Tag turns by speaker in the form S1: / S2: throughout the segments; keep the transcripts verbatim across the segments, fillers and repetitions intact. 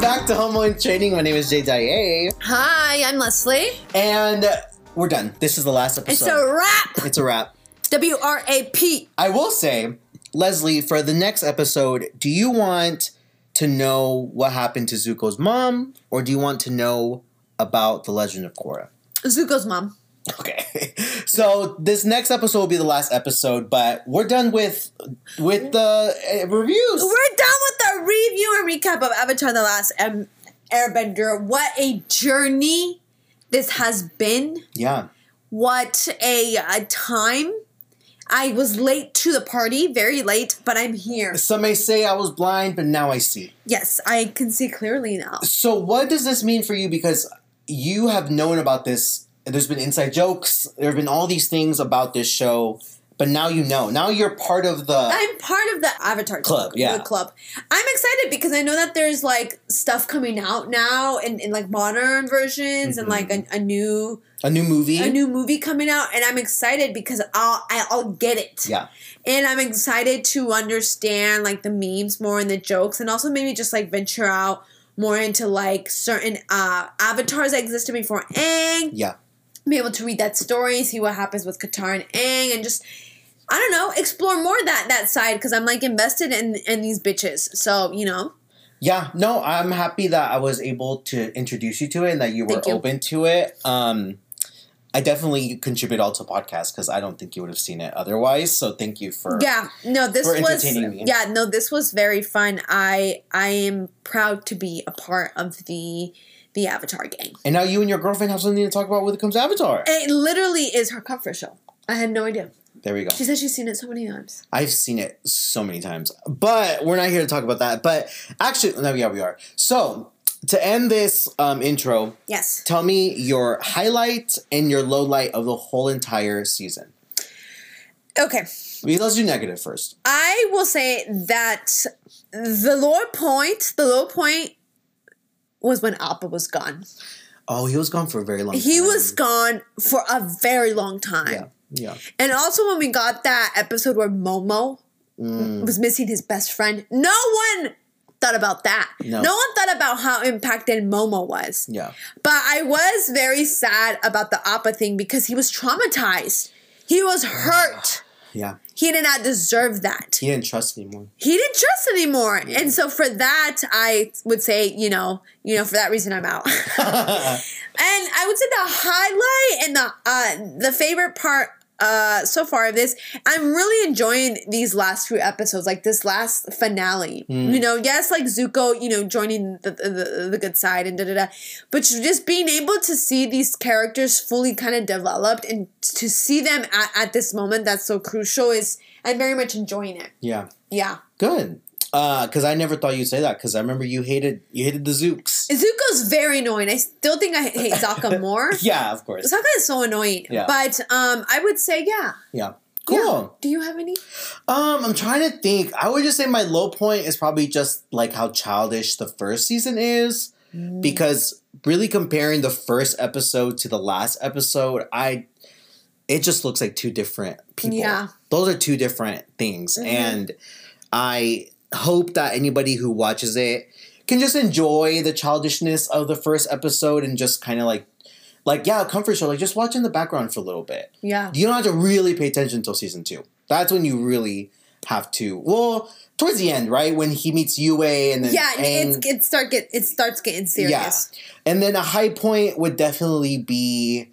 S1: back to Homo in Training. My name is Jay Dye.
S2: Hi, I'm Leslie.
S1: And we're done. This is the last episode.
S2: It's a wrap.
S1: It's a wrap.
S2: W R A P.
S1: I will say, Leslie, for the next episode, do you want to know what happened to Zuko's mom, or do you want to know about the Legend of Korra?
S2: Zuko's mom.
S1: Okay. So this next episode will be the last episode, but we're done with with the uh, reviews.
S2: We're done with the review and recap of Avatar: The Last um, Airbender. What a journey this has been.
S1: Yeah.
S2: What a, a time. I was late to the party, very late, but I'm here.
S1: Some may say I was blind, but now I see.
S2: Yes, I can see clearly now.
S1: So what does this mean for you? Because you have known about this. There's been inside jokes. There have been all these things about this show. But now you know. Now you're part of the...
S2: I'm part of the Avatar
S1: club, yeah.
S2: The club. I'm excited because I know that there's, like, stuff coming out now in, in like, modern versions mm-hmm. and, like, a, a new...
S1: A new movie?
S2: A new movie coming out. And I'm excited because I'll, I'll get it.
S1: Yeah.
S2: And I'm excited to understand, like, the memes more and the jokes. And also maybe just, like, venture out more into, like, certain uh, avatars that existed before Aang.
S1: Yeah.
S2: Be able to read that story, see what happens with Katara and Aang, and just, I don't know, explore more that that side, because I'm, like, invested in, in these bitches. So, you know.
S1: Yeah, no, I'm happy that I was able to introduce you to it and that you were
S2: you.
S1: open to it. Um, I definitely contribute all to podcast because I don't think you would have seen it otherwise. So thank you for
S2: yeah, no, this
S1: for
S2: was
S1: entertaining me.
S2: Yeah, no, this was very fun. I I am proud to be a part of the the Avatar gang.
S1: And now you and your girlfriend have something to talk about when it comes to Avatar.
S2: It literally is her comfort show. I had no idea.
S1: There we go.
S2: She said she's seen it so many times.
S1: I've seen it so many times. But we're not here to talk about that. But actually, no, yeah, we are. So, to end this um, intro,
S2: yes,
S1: tell me your highlight and your low light of the whole entire season.
S2: Okay.
S1: Let's do negative first.
S2: I will say that the low point, the low point was when Appa was gone.
S1: Oh, he was gone for a very long time.
S2: He was gone for a very long time.
S1: Yeah. Yeah.
S2: And also when we got that episode where Momo mm. was missing his best friend, no one thought about that. No. no one thought about how impacted Momo was.
S1: Yeah.
S2: But I was very sad about the Appa thing because he was traumatized. He was hurt.
S1: Yeah.
S2: He did not deserve that.
S1: He didn't trust anymore.
S2: He didn't trust anymore. Yeah. And so for that, I would say, you know, you know, for that reason, I'm out. And I would say the highlight and the uh, the favorite part uh, so far of this, I'm really enjoying these last few episodes, like this last finale. Mm. You know, yes, like Zuko, you know, joining the the, the good side and da da da, but just being able to see these characters fully kind of developed and to see them at, at this moment that's so crucial is, I'm very much enjoying it.
S1: Yeah.
S2: Yeah.
S1: Good. Because uh, I never thought you'd say that. Because I remember you hated you hated the Zooks.
S2: Zuko's very annoying. I still think I hate Sokka more.
S1: Yeah, of course.
S2: Sokka is so annoying.
S1: Yeah.
S2: But um, I would say yeah.
S1: Yeah. Cool.
S2: Yeah. Do you have any?
S1: Um, I'm trying to think. I would just say my low point is probably just like how childish the first season is. Mm. Because really comparing the first episode to the last episode, I it just looks like two different people.
S2: Yeah.
S1: Those are two different things. Mm-hmm. And I hope that anybody who watches it can just enjoy the childishness of the first episode and just kind of like, like yeah, comfort show. Like just watch in the background for a little bit.
S2: Yeah,
S1: you don't have to really pay attention until season two. That's when you really have to. Well, towards the end, right when he meets Yue and then
S2: yeah,
S1: Aang,
S2: it's, it start get it starts getting serious.
S1: Yeah, and then a high point would definitely be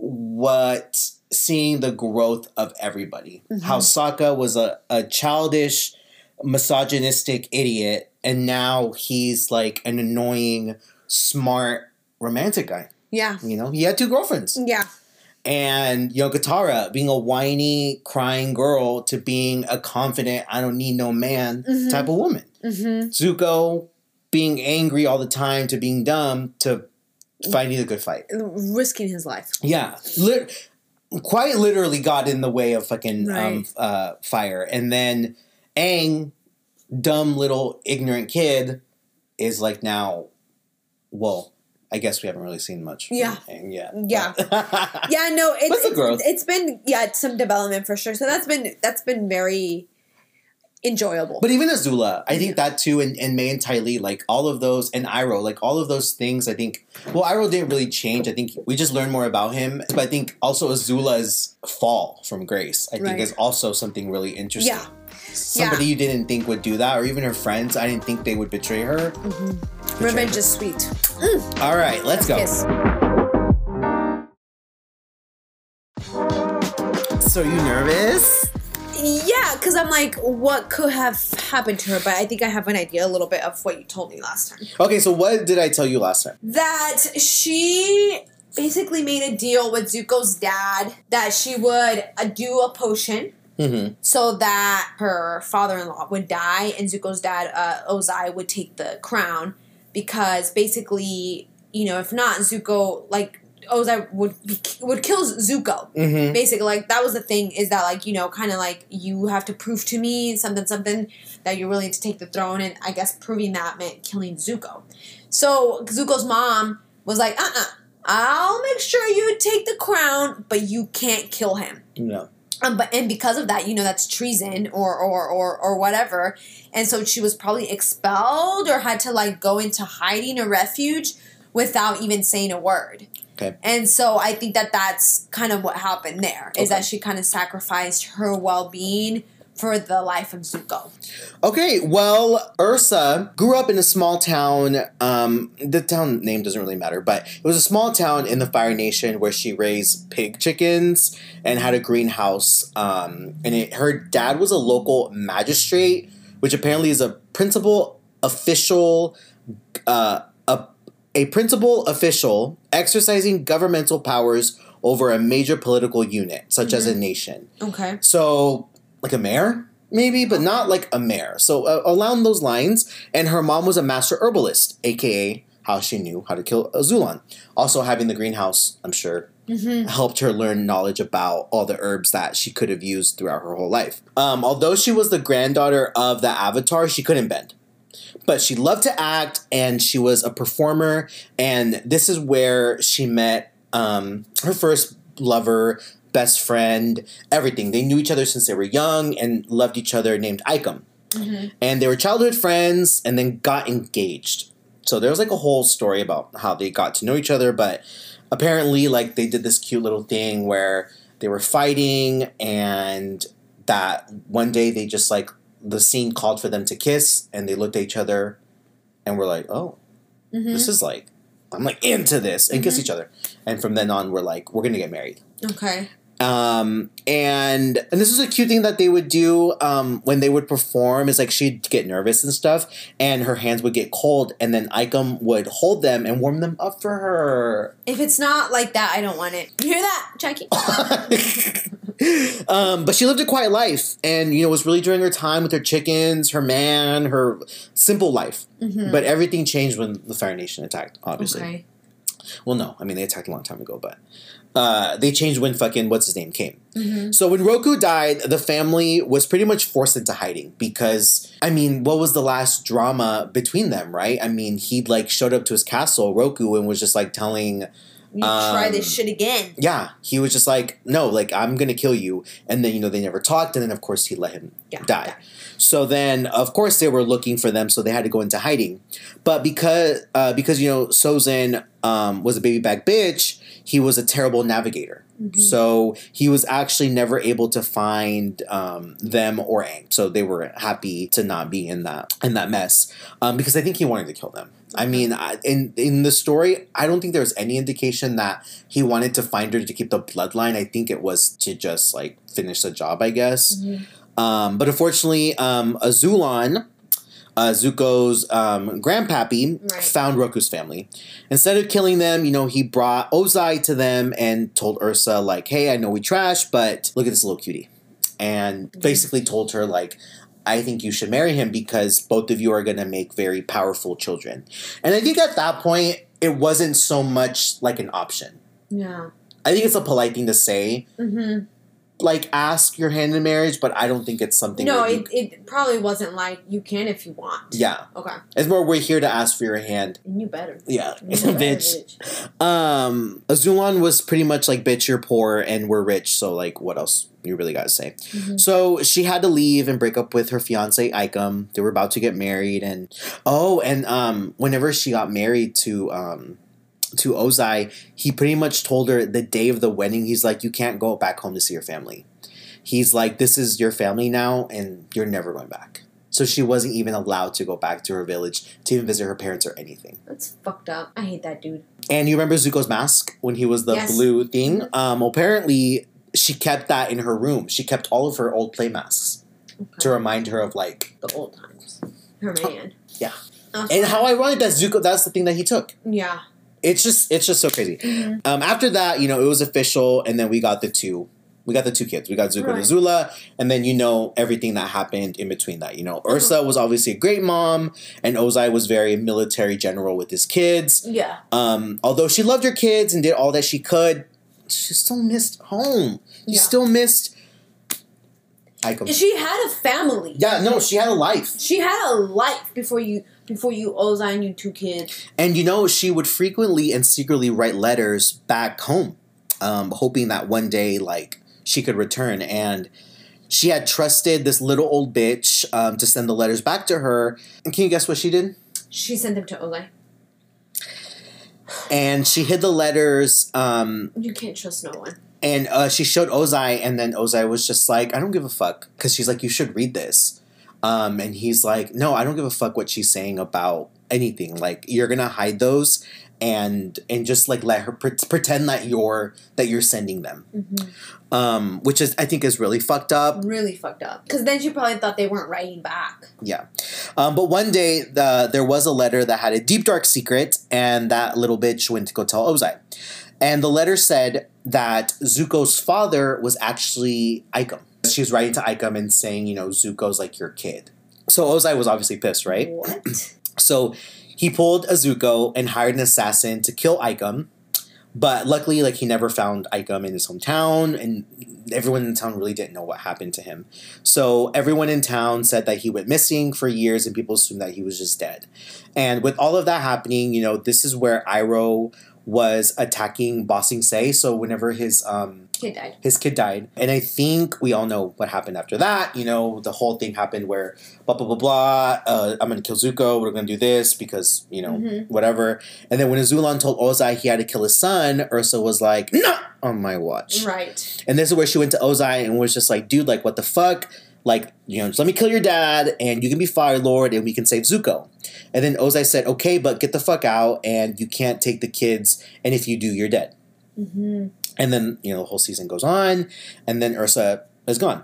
S1: what seeing the growth of everybody. Mm-hmm. How Sokka was a, a childish, misogynistic idiot, and now he's like an annoying, smart, romantic guy.
S2: Yeah.
S1: You know, he had two girlfriends.
S2: Yeah.
S1: And, you know, Katara being a whiny, crying girl to being a confident, I don't need no man mm-hmm. type of woman. Mm-hmm. Zuko being angry all the time to being dumb to fighting the good fight.
S2: Risking his life.
S1: Yeah. Lit- quite literally got in the way of fucking
S2: right.
S1: um, uh, fire. And then Aang, dumb little ignorant kid, is like now, well, I guess we haven't really seen much from
S2: yeah.
S1: Aang yet.
S2: Yeah. yeah, no, it's,
S1: What's the growth?
S2: It's, it's been, yeah, some development for sure. So that's been, that's been very, enjoyable.
S1: But even Azula, I think that too, and, and Mei and Ty Lee, like all of those, and Iroh, like all of those things, I think, well, Iroh didn't really change. I think we just learned more about him. But I think also Azula's fall from grace, I think,
S2: Right.
S1: is also something really interesting.
S2: Yeah.
S1: Somebody
S2: Yeah.
S1: you didn't think would do that, or even her friends, I didn't think they would betray her.
S2: Mm-hmm. Revenge is sweet. Mm.
S1: All right, let's go.
S2: Kiss.
S1: So, you nervous?
S2: Yeah, because I'm like, what could have happened to her? But I think I have an idea a little bit of what you told me last time.
S1: Okay, so what did I tell you last time?
S2: That she basically made a deal with Zuko's dad that she would uh, do a potion
S1: Mm-hmm.
S2: so that her father-in-law would die and Zuko's dad, uh, Ozai, would take the crown because basically, you know, if not, Zuko, like, Ozai would be, would kill Zuko.
S1: Mm-hmm.
S2: Basically, like, that was the thing, is that, like, you know, kind of like, you have to prove to me something, something, that you're willing to take the throne, and I guess proving that meant killing Zuko. So, Zuko's mom was like, uh-uh, I'll make sure you take the crown, but you can't kill him.
S1: No.
S2: Um, but and because of that, you know, that's treason or, or or or whatever. And so she was probably expelled or had to like go into hiding or refuge without even saying a word.
S1: Okay.
S2: And so I think that that's kind of what happened there, is
S1: Okay.
S2: that she kind of sacrificed her well-being for the life of Zuko.
S1: Okay, well, Ursa grew up in a small town. Um, the town name doesn't really matter, but it was a small town in the Fire Nation where she raised pig chickens and had a greenhouse. Um, and it, her dad was a local magistrate, which apparently is a principal official, uh, a, a principal official exercising governmental powers over a major political unit, such mm-hmm. as a nation.
S2: Okay.
S1: So, like a mayor, maybe, but not like a mayor. So uh, along those lines, and her mom was a master herbalist, aka how she knew how to kill Azulon. Also, having the greenhouse, I'm sure, mm-hmm. helped her learn knowledge about all the herbs that she could have used throughout her whole life. Um, although she was the granddaughter of the Avatar, she couldn't bend. But she loved to act, and she was a performer, and this is where she met um, her first lover, best friend, everything. They knew each other since they were young and loved each other, named Ikem. Mm-hmm. And they were childhood friends and then got engaged. So there was like a whole story about how they got to know each other, but apparently like they did this cute little thing where they were fighting, and that one day they just like, the scene called for them to kiss, and they looked at each other and were like, oh, mm-hmm. this is like, I'm like into this, and mm-hmm. kiss each other. And from then on, we're like, we're going to get married.
S2: Okay.
S1: Um, and and this was a cute thing that they would do um, when they would perform, is like she'd get nervous and stuff, and her hands would get cold, and then Ikem would hold them and warm them up for her.
S2: If it's not like that, I don't want it. You hear that, Jackie?
S1: um, but she lived a quiet life, and you know, was really enjoying her time with her chickens, her man, her simple life. Mm-hmm. But everything changed when the Fire Nation attacked, obviously. Okay. Well, no, I mean, they attacked a long time ago, but uh, they changed when fucking what's his name came. Mm-hmm. So when Roku died, the family was pretty much forced into hiding because, I mean, what was the last drama between them, right? I mean, he like showed up to his castle, Roku, and was just like telling,
S2: you um, try this shit again.
S1: Yeah, he was just like, no, like, I'm gonna kill you. And then, you know, they never talked, and then of course he let him yeah, die. Yeah. So then, of course, they were looking for them, so they had to go into hiding. But because, uh, because you know, Sozin um, was a baby back bitch, he was a terrible navigator. Mm-hmm. So he was actually never able to find um, them or Aang. So they were happy to not be in that in that mess um, because I think he wanted to kill them. I mean, in in the story, I don't think there was any indication that he wanted to find her to keep the bloodline. I think it was to just like finish the job, I guess. Mm-hmm. Um, but unfortunately, um, Azulon, uh, Zuko's um, grandpappy, right. found Roku's family. Instead of killing them, you know, he brought Ozai to them and told Ursa, like, hey, I know we trash, but look at this little cutie. And mm-hmm. basically told her, like, I think you should marry him because both of you are going to make very powerful children. And I think at that point, it wasn't so much like an option.
S2: Yeah.
S1: I think it's a polite thing to say. Mm-hmm. like ask your hand in marriage, but I don't think it's something.
S2: No,
S1: you,
S2: it, it probably wasn't like you can if you want.
S1: Yeah.
S2: Okay.
S1: It's more we're here to ask for your hand.
S2: And you better.
S1: Yeah.
S2: You better,
S1: bitch. bitch. Um, Azulon was pretty much like, bitch, you're poor and we're rich, so like, what else you really got to say? Mm-hmm. So she had to leave and break up with her fiance Ikem. They were about to get married, and oh, and um, whenever she got married to um. to Ozai, he pretty much told her the day of the wedding, he's like, you can't go back home to see your family. He's like, this is your family now, and you're never going back. So she wasn't even allowed to go back to her village to even visit her parents or anything.
S2: That's fucked up. I hate that dude.
S1: And you remember Zuko's mask when he was the yes. blue thing? Um, apparently, she kept that in her room. She kept all of her old play masks okay. to remind her of, like...
S2: the old times. Her man.
S1: Yeah. Okay. And how ironic that Zuko, that's the thing that he took.
S2: Yeah.
S1: It's just it's just so crazy.
S2: Mm-hmm.
S1: Um, after that, you know, it was official, and then we got the two. We got the two kids. We got Zuko right. and Azula, and then you know everything that happened in between that. You know, Ursa was obviously a great mom, and Ozai was very military general with his kids.
S2: Yeah.
S1: Um, although she loved her kids and did all that she could, she still missed home. She yeah. still missed. Ikem.
S2: She had a family.
S1: Yeah, no, she had a life.
S2: She had a life before you. Before you, Ozai and you two kids.
S1: And, you know, she would frequently and secretly write letters back home, um, hoping that one day, like, she could return. And she had trusted this little old bitch um, to send the letters back to her. And can you guess what she did?
S2: She sent them to Ozai.
S1: And she hid the letters. Um,
S2: you can't trust no one.
S1: And uh, she showed Ozai, and then Ozai was just like, I don't give a fuck. Because she's like, you should read this. Um, and he's like, no, I don't give a fuck what she's saying about anything. Like, you're gonna hide those and and just like let her pre- pretend that you're that you're sending them, mm-hmm. um, which is I think is really fucked up.
S2: Really fucked up. Because then she probably thought they weren't writing back.
S1: Yeah, um, but one day the, there was a letter that had a deep dark secret, and that little bitch went to go tell Ozai, and the letter said that Zuko's father was actually Ikem. She was writing to Ikem and saying, you know, Zuko's like your kid. So Ozai was obviously pissed, right?
S2: What?
S1: So he pulled a Zuko and hired an assassin to kill Ikem. But luckily, like, he never found Ikem in his hometown, and everyone in town really didn't know what happened to him. So everyone in town said that he went missing for years, and people assumed that he was just dead. And with all of that happening, you know, this is where Iroh was attacking Ba Sing Se. So whenever his um
S2: kid died,
S1: his kid died, and I think we all know what happened after that. You know, the whole thing happened where blah blah blah blah. Uh, I'm gonna kill Zuko. We're gonna do this because you know mm-hmm. whatever. And then when Azulon told Ozai he had to kill his son, Ursa was like, "No, on my watch."
S2: Right.
S1: And this is where she went to Ozai and was just like, "Dude, like, what the fuck? Like, you know, just let me kill your dad, and you can be Fire Lord, and we can save Zuko." And then Ozai said, "Okay, but get the fuck out, and you can't take the kids, and if you do, you're dead."
S2: Mm-hmm.
S1: And then, you know, the whole season goes on, and then Ursa is gone.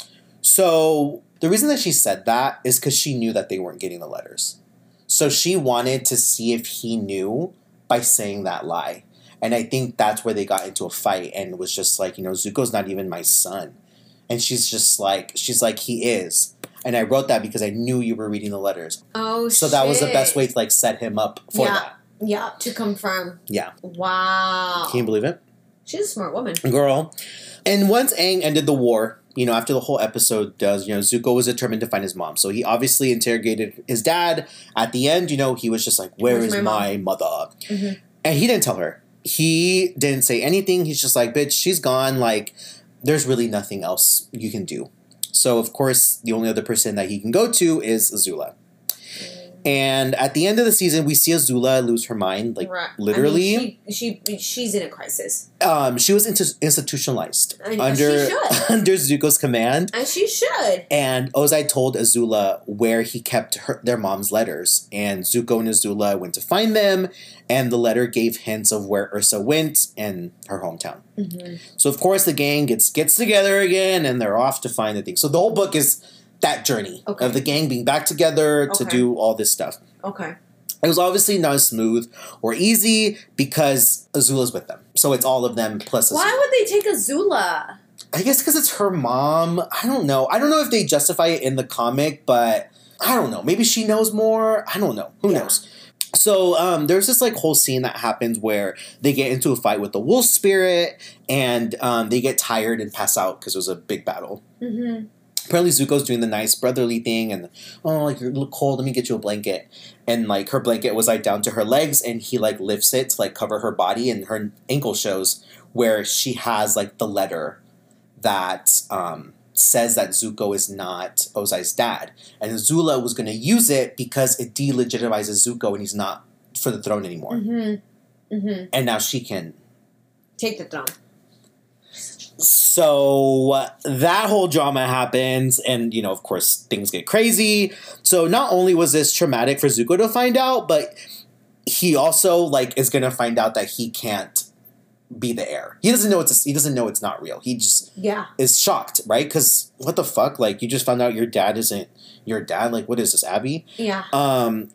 S1: So the reason that she said that is because she knew that they weren't getting the letters. So she wanted to see if he knew by saying that lie. And I think that's where they got into a fight and was just like, you know, Zuko's not even my son. And she's just like, she's like, he is. And I wrote that because I knew you were reading the letters.
S2: Oh,
S1: so
S2: shit.
S1: that was the best way to, like, set him up for
S2: yeah.
S1: that.
S2: Yeah, to confirm.
S1: Yeah.
S2: Wow.
S1: Can you believe it?
S2: She's a smart woman.
S1: Girl. And once Aang ended the war, you know, after the whole episode does, you know, Zuko was determined to find his mom. So he obviously interrogated his dad. At the end, you know, he was just like, where Where's is my, my mother?
S2: Mm-hmm.
S1: And he didn't tell her. He didn't say anything. He's just like, bitch, she's gone. Like, there's really nothing else you can do. So, of course, the only other person that he can go to is Azula. And at the end of the season, we see Azula lose her mind, like, right. literally.
S2: I mean, she, she she's in a crisis.
S1: Um, she was inter- institutionalized
S2: I mean,
S1: under
S2: she should.
S1: under Zuko's command,
S2: and she should.
S1: And Ozai told Azula where he kept her, their mom's letters, and Zuko and Azula went to find them. And the letter gave hints of where Ursa went and her hometown.
S2: Mm-hmm.
S1: So of course the gang gets gets together again, and they're off to find the thing. So the whole book is that journey okay. of the gang being back together to okay. do all this stuff.
S2: Okay.
S1: It was obviously not smooth or easy because Azula's with them. So it's all of them plus Azula.
S2: Why would they take Azula?
S1: I guess because it's her mom. I don't know. I don't know if they justify it in the comic, but I don't know. Maybe she knows more. I don't know. Who yeah. knows? So um, there's this like whole scene that happens where they get into a fight with the wolf spirit, and um, they get tired and pass out because it was a big battle.
S2: Mm-hmm.
S1: Apparently Zuko's doing the nice brotherly thing, and oh, like you look cold, let me get you a blanket. And like her blanket was like down to her legs, and he like lifts it to like cover her body, and her ankle shows where she has like the letter that um, says that Zuko is not Ozai's dad. And Azula was going to use it because it delegitimizes Zuko and he's not for the throne anymore.
S2: Mm-hmm. Mm-hmm.
S1: And now she can
S2: take the throne.
S1: So that whole drama happens, and, you know, of course, things get crazy. So not only was this traumatic for Zuko to find out, but he also, like, is going to find out that he can't be the heir. He doesn't know it's a, he doesn't know it's not real. He just
S2: yeah.
S1: is shocked, right? Because what the fuck? Like, you just found out your dad isn't your dad. Like, what is this, Abby?
S2: Yeah.
S1: Um,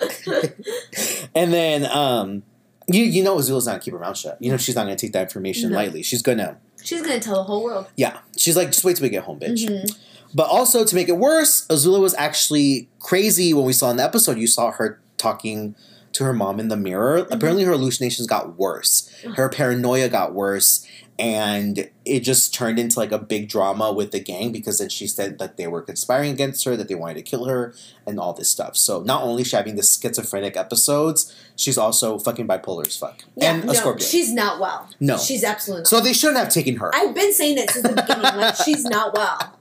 S1: and then, um, you you know Azula's not going to keep her mouth shut. You know she's not going to take that information
S2: no.
S1: lightly. She's going to...
S2: She's going to tell the whole world.
S1: Yeah. She's like, just wait till we get home, bitch.
S2: Mm-hmm.
S1: But also, to make it worse, Azula was actually crazy when we saw in the episode. You saw her talking to her mom in the mirror. Mm-hmm. Apparently, her hallucinations got worse. Her paranoia got worse. And it just turned into like a big drama with the gang because then she said that they were conspiring against her, that they wanted to kill her, and all this stuff. So not only is she having the schizophrenic episodes, she's also fucking bipolar as fuck.
S2: Yeah,
S1: and a
S2: no,
S1: Scorpio.
S2: She's not well.
S1: No.
S2: She's absolutely not.
S1: So they shouldn't have taken her.
S2: I've been saying it since the beginning. Like, she's not well.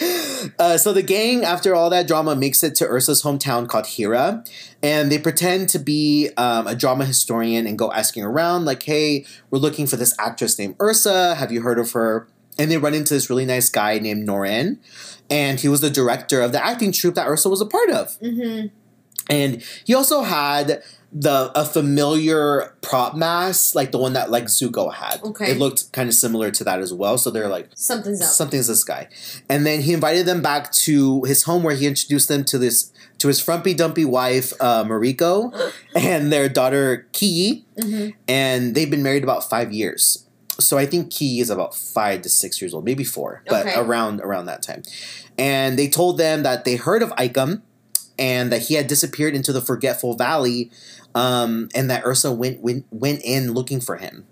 S1: Uh, so the gang, after all that drama, makes it to Ursa's hometown called Hira, and they pretend to be um, a drama historian and go asking around, like, hey, we're looking for this actress named Ursa. Have you heard of her? And they run into this really nice guy named Noren, and he was the director of the acting troupe that Ursa was a part of.
S2: Mm-hmm.
S1: And he also had the a familiar prop mask, like the one that like Zuko had.
S2: Okay.
S1: It looked kind of similar to that as well. So they're like,
S2: something's up.
S1: Something's this guy. And then he invited them back to his home where he introduced them to this to his frumpy dumpy wife, uh, Mariko, and their daughter Ki. Mm-hmm. And they've been married about five years. So I think Ki is about five to six years old, maybe four, but
S2: okay.
S1: around around that time. And they told them that they heard of Ikem and that he had disappeared into the Forgetful Valley, um, and that Ursa went, went went in looking for him.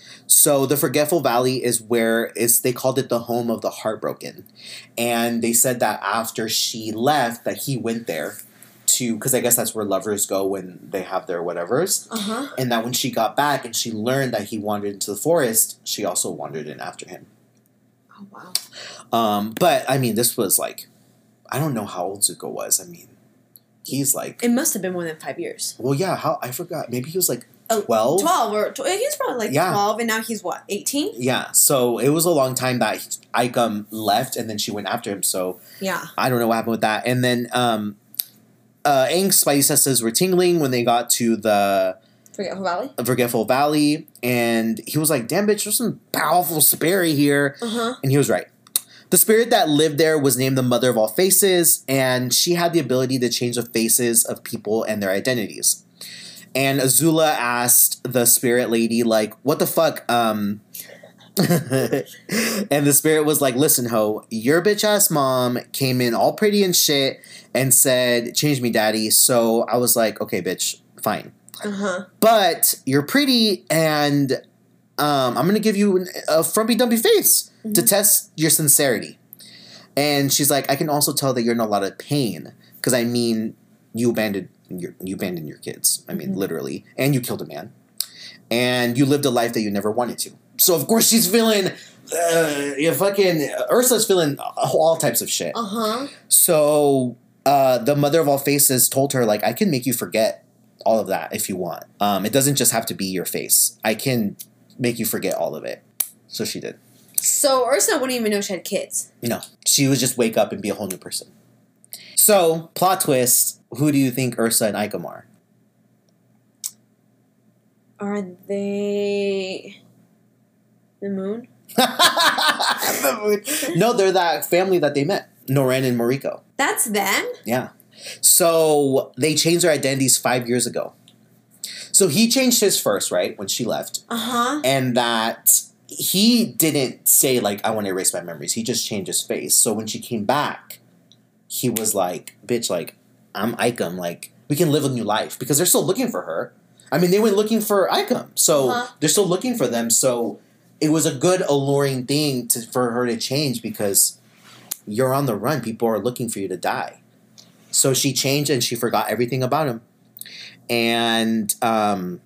S1: So the Forgetful Valley is where it's, they called it the home of the heartbroken. And they said that after she left, that he went there to, because I guess that's where lovers go when they have their whatevers.
S2: Uh-huh.
S1: And that when she got back and she learned that he wandered into the forest, she also wandered in after him.
S2: Oh, wow.
S1: Um, but, I mean, this was like, I don't know how old Zuko was. I mean, he's like...
S2: It must have been more than five years.
S1: Well, yeah, how I forgot. Maybe he was like twelve?
S2: twelve, or tw- he was probably like
S1: yeah.
S2: twelve, and now he's what, eighteen?
S1: Yeah, so it was a long time that Ikem left, and then she went after him, so...
S2: Yeah.
S1: I don't know what happened with that. And then, um... Uh, Aang's spidey senses were tingling when they got to the...
S2: Forgetful Valley?
S1: Forgetful Valley, and he was like, damn bitch, there's some powerful spirit here. Uh-huh. And he was right. The spirit that lived there was named the Mother of All Faces, and she had the ability to change the faces of people and their identities. And Azula asked the spirit lady, like, what the fuck? Um, and the spirit was like, listen, ho, your bitch-ass mom came in all pretty and shit and said, change me, daddy. So I was like, okay, bitch, fine. Uh-huh. But you're pretty, and um, I'm going to give you a frumpy dumpy face mm-hmm. to test your sincerity. And she's like, I can also tell that you're in a lot of pain because, I mean, you abandoned your, you abandoned your kids. I mean, mm-hmm. literally. And you killed a man. And you lived a life that you never wanted to. So, of course, she's feeling, uh, you fucking, Ursa's feeling all types of shit.
S2: Uh-huh.
S1: So, uh, the Mother of All Faces told her, like, I can make you forget all of that if you want. Um, it doesn't just have to be your face. I can make you forget all of it. So she did.
S2: So Ursa wouldn't even know she had kids.
S1: No. She would just wake up and be a whole new person. So, plot twist, who do you think Ursa and Ikem are?
S2: Are they the moon?
S1: The moon. No, they're that family that they met. Noren and Mariko.
S2: That's them?
S1: Yeah. So, they changed their identities five years ago. So, he changed his first, right, when she left.
S2: Uh-huh.
S1: And that he didn't say, like, I want to erase my memories. He just changed his face. So, when she came back, he was like, bitch, like, I'm Ikem. Like, we can live a new life because they're still looking for her. I mean, they went looking for Icum, so uh-huh. they're still looking for them. So it was a good, alluring thing to, for her to change because you're on the run. People are looking for you to die. So she changed and she forgot everything about him. And um,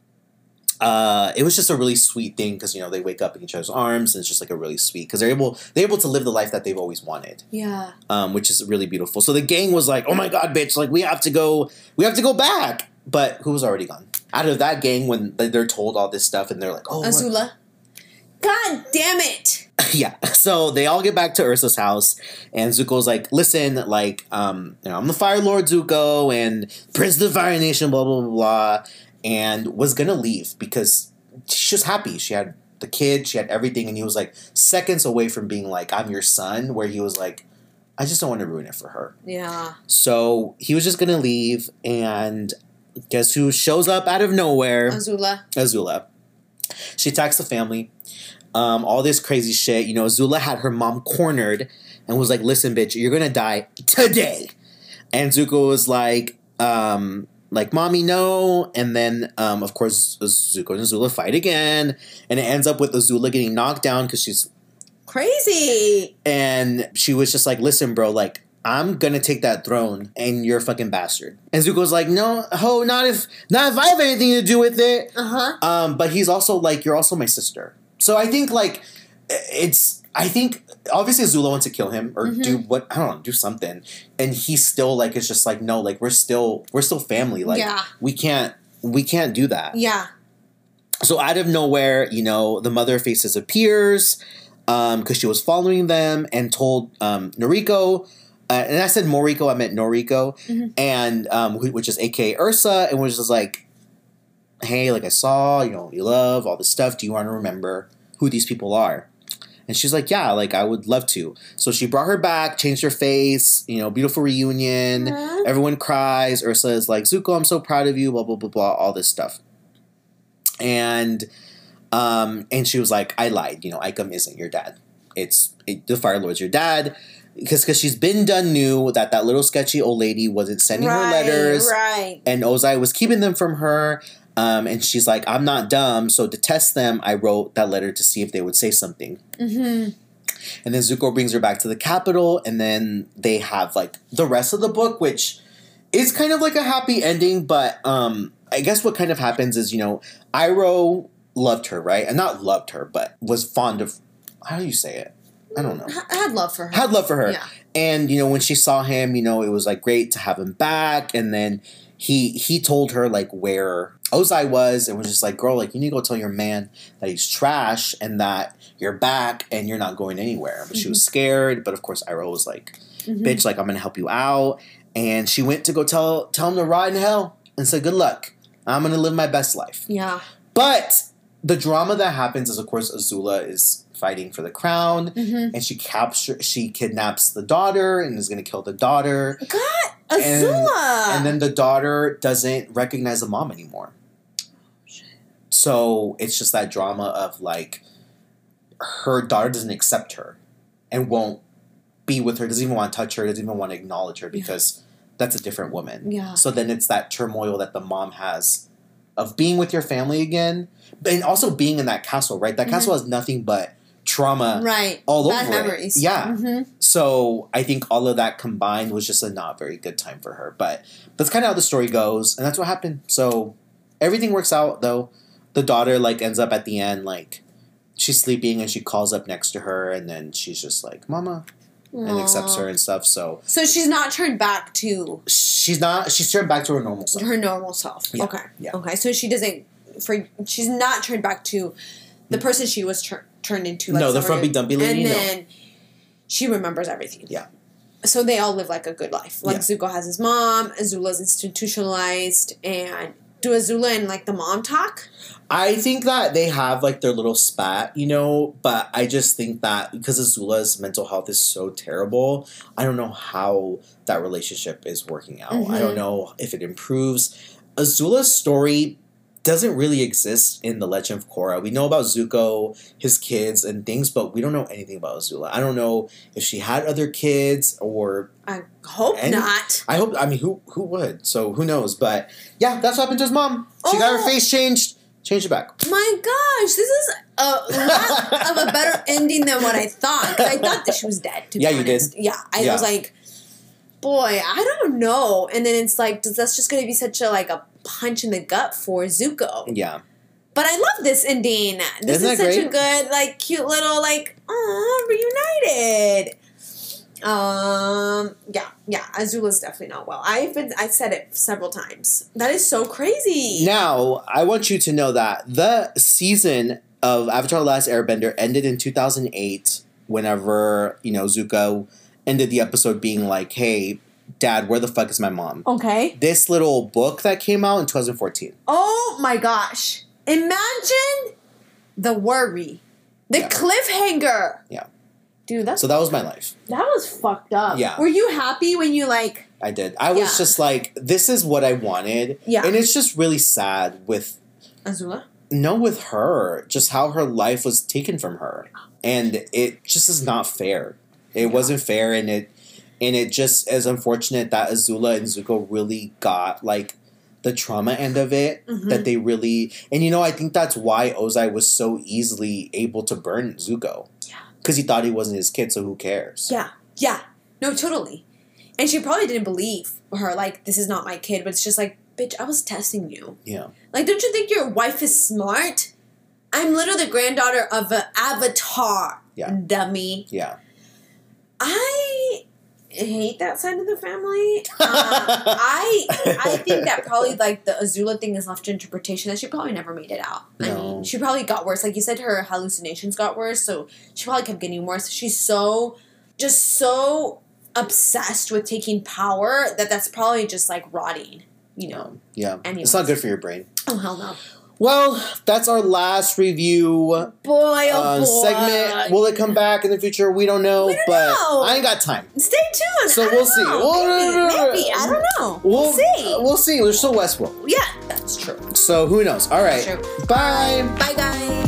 S1: uh, it was just a really sweet thing because, you know, they wake up in each other's arms and it's just like a really sweet because they're able they're able to live the life that they've always wanted.
S2: Yeah.
S1: Um, which is really beautiful. So the gang was like, oh my God, bitch, like we have to go, we have to go back. But who was already gone? Out of that gang, when they're told all this stuff and they're like, oh,
S2: Azula. What? God damn it.
S1: Yeah. So they all get back to Ursa's house and Zuko's like, listen, like, um, you know, I'm the Fire Lord Zuko and Prince of the Fire Nation, blah, blah, blah, blah. And was going to leave because she's just happy. She had the kid, she had everything. And he was like seconds away from being like, I'm your son, where he was like, I just don't want to ruin it for her.
S2: Yeah.
S1: So he was just going to leave. And guess who shows up out of nowhere?
S2: Azula.
S1: Azula. She attacks the family. Um, all this crazy shit. You know, Azula had her mom cornered and was like, listen, bitch, you're going to die today. And Zuko was like, um, like, mommy, no. And then, um, of course, Zuko and Azula fight again. And it ends up with Azula getting knocked down because she's
S2: crazy.
S1: And she was just like, listen, bro, like, I'm gonna take that throne, and you're a fucking bastard. And Zuko's like, no, ho, not if, not if I have anything to do with it.
S2: Uh huh.
S1: Um, but he's also like, you're also my sister. So I think like, it's, I think obviously Azula wants to kill him or mm-hmm. do what I don't know, do something, and he's still like, it's just like, no, like we're still, we're still family. Like
S2: yeah.
S1: we can't, we can't do that.
S2: Yeah.
S1: So out of nowhere, you know, the mother faces appears, um, because she was following them and told um Noriko. Uh, and I said Moriko, I meant Noriko, mm-hmm. and um, which is A K A Ursa, and was just like, hey, like I saw, you know, you love all this stuff. Do you want to remember who these people are? And she's like, yeah, like I would love to. So she brought her back, changed her face, you know, beautiful reunion. Uh-huh. Everyone cries. Ursa is like, Zuko, I'm so proud of you, blah, blah, blah, blah, all this stuff. And um, and she was like, I lied. You know, Icum isn't your dad. It's it, the Fire Lord's your dad. Because because she's been done knew that that little sketchy old lady wasn't sending
S2: right,
S1: her letters.
S2: Right.
S1: And Ozai was keeping them from her. Um, and she's like, I'm not dumb. So to test them, I wrote that letter to see if they would say something.
S2: Mm-hmm.
S1: And then Zuko brings her back to the capital. And then they have like the rest of the book, which is kind of like a happy ending. But um, I guess what kind of happens is, you know, Iroh loved her, right? And not loved her, but was fond of, how do you say it? I don't know.
S2: I had love for her.
S1: Had love for her.
S2: Yeah.
S1: And, you know, when she saw him, you know, it was, like, great to have him back. And then he he told her, like, where Ozai was and was just like, girl, like, you need to go tell your man that he's trash and that you're back and you're not going anywhere. But mm-hmm. she was scared. But, of course, Iroh was like, mm-hmm. bitch, like, I'm going to help you out. And she went to go tell, tell him to rot in hell and said, good luck. I'm going to live my best life.
S2: Yeah.
S1: But the drama that happens is, of course, Azula is fighting for the crown, mm-hmm. and she capture she kidnaps the daughter and is going to kill the daughter.
S2: God, Azula!
S1: And, and then the daughter doesn't recognize the mom anymore. Oh, shit. So it's just that drama of like her daughter doesn't accept her and won't be with her, doesn't even want to touch her, doesn't even want to acknowledge her because yeah. that's a different woman.
S2: Yeah.
S1: So then it's that turmoil that the mom has of being with your family again, and also being in that castle, right? That mm-hmm. castle has nothing but trauma
S2: right.
S1: all
S2: Bad
S1: over
S2: memories.
S1: it. Yeah.
S2: Mm-hmm.
S1: So I think all of that combined was just a not very good time for her. But that's kind of how the story goes, and that's what happened. So everything works out, though. The daughter, like, ends up at the end, like, she's sleeping, and she calls up next to her, and then she's just like, Mama, Aww. And accepts her and stuff, so...
S2: So she's not turned back to...
S1: She's not... She's turned back to her normal self.
S2: Her normal self.
S1: Yeah.
S2: Okay.
S1: Yeah.
S2: Okay, so she doesn't... For, she's not turned back to the person she was tur- turned into. Like
S1: no, the frumpy dumpy lady,
S2: And then no. she remembers everything.
S1: Yeah.
S2: So they all live like a good life. Like, yeah. Zuko has his mom, Azula's institutionalized, and do Azula and, like, the mom talk?
S1: I think that they have, like, their little spat, you know, but I just think that because Azula's mental health is so terrible, I don't know how that relationship is working out. Mm-hmm. I don't know if it improves. Azula's story doesn't really exist in the Legend of Korra. We know about Zuko, his kids, and things, but we don't know anything about Azula. I don't know if she had other kids or...
S2: I hope
S1: any,
S2: not.
S1: I hope... I mean, who who would? So, who knows? But, yeah, that's what happened to his mom. She oh. got her face changed. Changed it back.
S2: My gosh, this is a lot of a better ending than what I thought. Because I thought that she was dead, to
S1: yeah,
S2: be
S1: you
S2: honest.
S1: did.
S2: Yeah, I
S1: yeah.
S2: was like, boy, I don't know. And then it's like, that's just going to be such a, like, a punch in the gut for Zuko.
S1: Yeah.
S2: But I love this ending. This
S1: Isn't
S2: is such
S1: great?
S2: a good, like, cute little, like, aw, reunited. Um, yeah, yeah, Azula's definitely not well. I've been, I said it several times. That is so crazy.
S1: Now, I want you to know that the season of Avatar: The Last Airbender ended in two thousand eight whenever, you know, Zuko ended the episode being like, hey, Dad, where the fuck is my mom?
S2: Okay.
S1: This little book that came out in two thousand fourteen.
S2: Oh my gosh. Imagine the worry. The
S1: yeah.
S2: cliffhanger.
S1: Yeah.
S2: Dude, that's...
S1: So that was my life.
S2: That was fucked up.
S1: Yeah.
S2: Were you happy when you, like...
S1: I did. I was
S2: yeah.
S1: just like, this is what I wanted.
S2: Yeah.
S1: And it's just really sad with...
S2: Azula?
S1: No, with her. Just how her life was taken from her. And it just is not fair. It yeah. wasn't fair, and it and it just is unfortunate that Azula and Zuko really got, like, the trauma end of it. Mm-hmm. That they really... And, you know, I think that's why Ozai was so easily able to burn Zuko. Yeah. Because he thought he wasn't his kid, so who cares?
S2: Yeah. Yeah. No, totally. And she probably didn't believe her, like, this is not my kid, but it's just like, bitch, I was testing you.
S1: Yeah.
S2: Like, don't you think your wife is smart? I'm literally the granddaughter of an avatar.
S1: Yeah.
S2: Dummy.
S1: Yeah.
S2: I hate that side of the family. Uh, I I think that probably, like, the Azula thing is left to interpretation, that she probably never made it out. No. I mean, she probably got worse. Like you said, her hallucinations got worse, so she probably kept getting worse. She's so, just so obsessed with taking power that that's probably just, like, rotting, you know.
S1: Yeah.
S2: Anyways.
S1: It's not good for your brain.
S2: Oh, hell no.
S1: Well, that's our last review
S2: boy, oh
S1: uh,
S2: boy.
S1: segment. Will it come back in the future? We don't know,
S2: we don't
S1: but
S2: know.
S1: I ain't got time.
S2: Stay tuned.
S1: So
S2: I
S1: we'll
S2: don't
S1: see.
S2: know.
S1: We'll,
S2: Maybe, maybe. I don't know. We'll, we'll see.
S1: Uh, we'll see. There's still Westworld.
S2: Yeah, that's true.
S1: So who knows? All right.
S2: That's true.
S1: Bye.
S2: Bye, guys.